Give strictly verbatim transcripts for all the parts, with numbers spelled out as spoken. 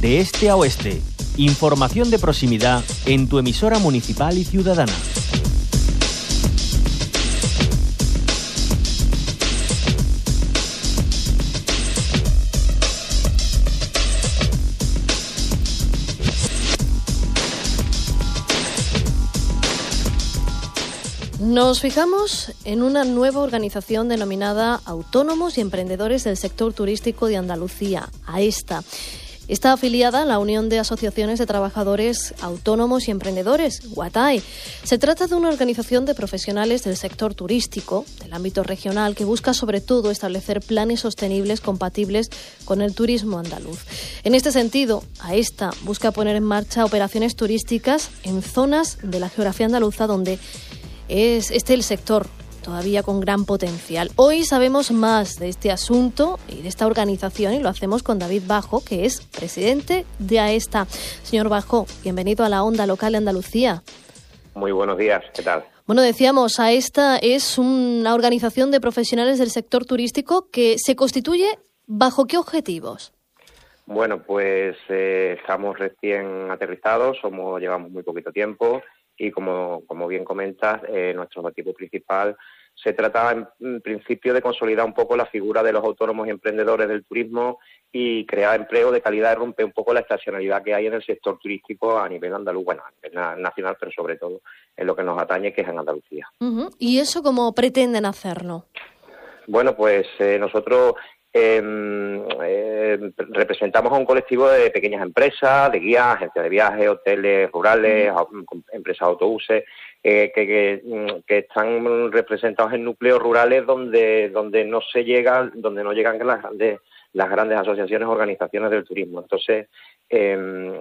de este a oeste. Información de proximidad en tu emisora municipal y ciudadana. Nos fijamos en una nueva organización denominada Autónomos y Emprendedores del Sector Turístico de Andalucía, AESTA. Está afiliada a la Unión de Asociaciones de Trabajadores Autónomos y Emprendedores, UATAE. Se trata de una organización de profesionales del sector turístico, del ámbito regional, que busca sobre todo establecer planes sostenibles compatibles con el turismo andaluz. En este sentido, AESTA busca poner en marcha operaciones turísticas en zonas de la geografía andaluza donde es este el sector todavía con gran potencial. Hoy sabemos más de este asunto y de esta organización y lo hacemos con David Bajo, que es presidente de AESTA. Señor Bajo, bienvenido a la Onda Local de Andalucía. Muy buenos días, ¿qué tal? Bueno, decíamos, AESTA es una organización de profesionales del sector turístico que se constituye ¿bajo qué objetivos? Bueno, pues eh, estamos recién aterrizados, somos llevamos muy poquito tiempo. Y como, como bien comentas, eh, nuestro objetivo principal se trata en, en principio de consolidar un poco la figura de los autónomos y emprendedores del turismo y crear empleo de calidad y romper un poco la estacionalidad que hay en el sector turístico a nivel andaluz, bueno, a nivel nacional, pero sobre todo en lo que nos atañe, que es en Andalucía. Uh-huh. ¿Y eso cómo pretenden hacerlo? Bueno, pues eh, nosotros... Eh, eh, representamos a un colectivo de pequeñas empresas, de guías, agencias de viajes, hoteles rurales, empresas de autobuses, eh, que, que, que están representados en núcleos rurales donde donde no se llega, donde no llegan las grandes las grandes asociaciones o organizaciones del turismo. Entonces, eh,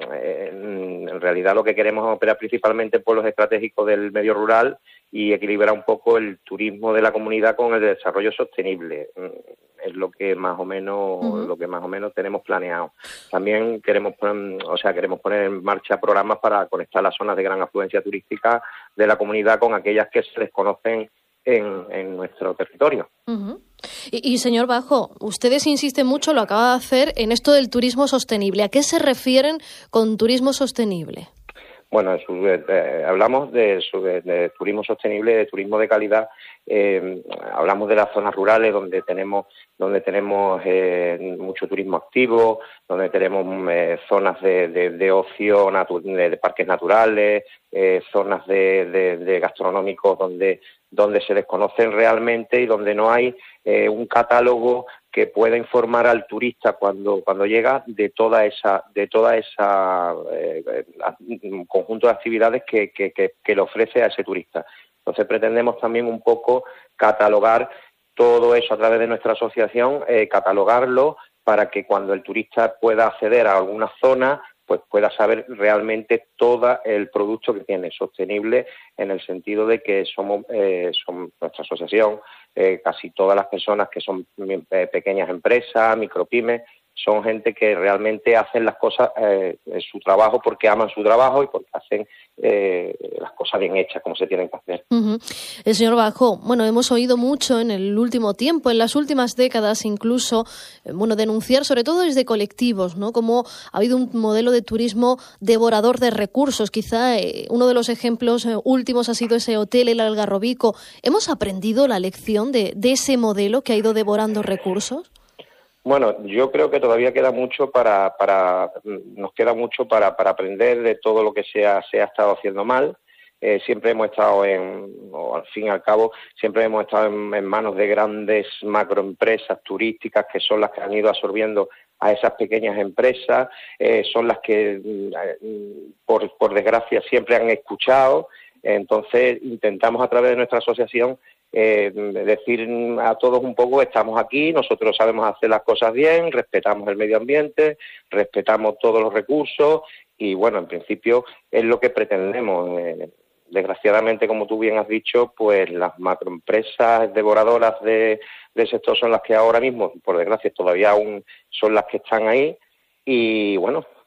en realidad lo que queremos es operar principalmente por los estratégicos del medio rural y equilibrar un poco el turismo de la comunidad con el desarrollo sostenible. Es lo que más o menos uh-huh. lo que más o menos tenemos planeado. También queremos poner, o sea, queremos poner en marcha programas para conectar las zonas de gran afluencia turística de la comunidad con aquellas que se desconocen en, en nuestro territorio. Uh-huh. Y, y señor Bajo, ustedes insisten mucho, lo acaba de hacer, en esto del turismo sostenible. ¿A qué se refieren con turismo sostenible? Bueno, su, eh, hablamos de, su, de, de turismo sostenible, de turismo de calidad. Eh, hablamos de las zonas rurales donde tenemos donde tenemos eh, mucho turismo activo, donde tenemos eh, zonas de, de, de ocio, natu- de, de parques naturales, eh, zonas de, de, de gastronómicos donde donde se desconocen realmente y donde no hay eh, un catálogo que pueda informar al turista cuando cuando llega de toda esa de toda esa eh, conjunto de actividades que, que, que, que le ofrece a ese turista. Entonces pretendemos también un poco catalogar todo eso a través de nuestra asociación, eh, catalogarlo para que cuando el turista pueda acceder a alguna zona, pues pueda saber realmente todo el producto que tiene, sostenible en el sentido de que somos, eh, somos nuestra asociación, eh, casi todas las personas que son eh, pequeñas empresas, micropymes, son gente que realmente hacen las cosas, eh, en su trabajo porque aman su trabajo y porque hacen eh, las cosas bien hechas, como se tienen que hacer. Uh-huh. El señor Bajo, bueno, hemos oído mucho en el último tiempo, en las últimas décadas incluso, eh, bueno, denunciar sobre todo desde colectivos, ¿no? Como ha habido un modelo de turismo devorador de recursos. Quizá eh, uno de los ejemplos eh, últimos ha sido ese hotel El Algarrobico. ¿Hemos aprendido la lección de, de ese modelo que ha ido devorando recursos? Bueno, yo creo que todavía queda mucho para, para nos queda mucho para, para aprender de todo lo que se ha, se ha estado haciendo mal. Eh, siempre hemos estado en, o al fin y al cabo, siempre hemos estado en, en manos de grandes macroempresas turísticas que son las que han ido absorbiendo a esas pequeñas empresas, eh, son las que, eh, por, por desgracia, siempre han escuchado. Entonces, intentamos a través de nuestra asociación Eh, decir a todos un poco, estamos aquí, nosotros sabemos hacer las cosas bien, respetamos el medio ambiente, respetamos todos los recursos y bueno, en principio es lo que pretendemos. Eh, desgraciadamente, como tú bien has dicho, pues las macroempresas devoradoras de, del sector son las que ahora mismo, por desgracia, todavía aún son las que están ahí y bueno,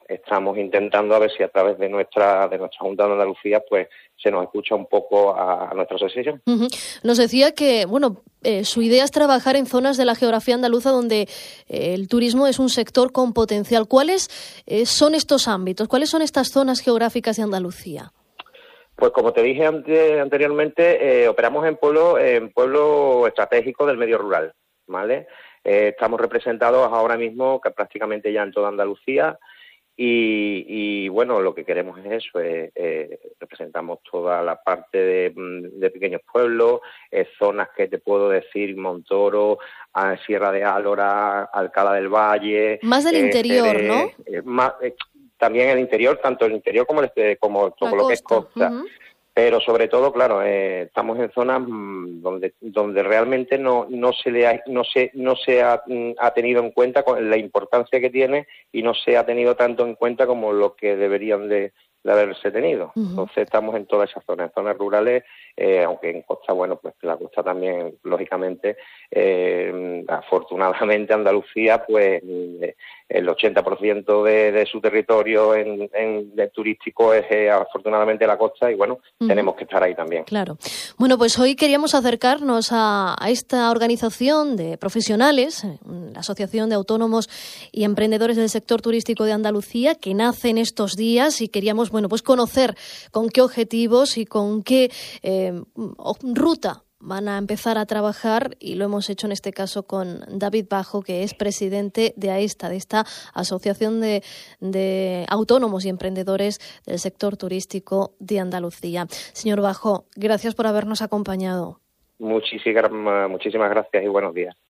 estamos intentando a ver si a través de nuestra de nuestra Junta de Andalucía pues se nos escucha un poco a, a nuestra asociación. Uh-huh. Nos decía que, bueno, eh, su idea es trabajar en zonas de la geografía andaluza donde eh, el turismo es un sector con potencial. ¿Cuáles eh, son estos ámbitos? ¿Cuáles son estas zonas geográficas de Andalucía? Pues como te dije ante, anteriormente, eh, operamos en pueblos en pueblo estratégicos del medio rural, ¿vale? Eh, estamos representados ahora mismo que prácticamente ya en toda Andalucía. Y, y bueno, lo que queremos es eso, eh, eh, representamos toda la parte de, de pequeños pueblos, eh, zonas que te puedo decir, Montoro, a Sierra de Álora, Alcalá del Valle. Más del eh, interior, eh, ¿no? Eh, más, eh, también el interior, tanto el interior como, el, como todo lo que es costa. Uh-huh. Pero sobre todo, claro, eh, estamos en zonas mmm, donde donde realmente no no se le ha, no se no se ha, mm, ha tenido en cuenta con la importancia que tiene y no se ha tenido tanto en cuenta como lo que deberían de, de haberse tenido. Uh-huh. Entonces estamos en todas esas zonas, en zonas rurales, eh, aunque en costa, bueno, pues la costa también, lógicamente, eh, afortunadamente Andalucía, pues el ochenta por ciento de, de su territorio en, en de turístico es eh, afortunadamente la costa y bueno, uh-huh. tenemos que estar ahí también. Claro. Bueno, pues hoy queríamos acercarnos a, a esta organización de profesionales, la Asociación de Autónomos y Emprendedores del Sector Turístico de Andalucía, que nace en estos días y queríamos, bueno, pues conocer con qué objetivos y con qué eh, ruta van a empezar a trabajar, y lo hemos hecho en este caso con David Bajo, que es presidente de AESTA, de esta Asociación de, de Autónomos y Emprendedores del Sector Turístico de Andalucía. Señor Bajo, gracias por habernos acompañado. Muchísimas, muchísimas gracias y buenos días.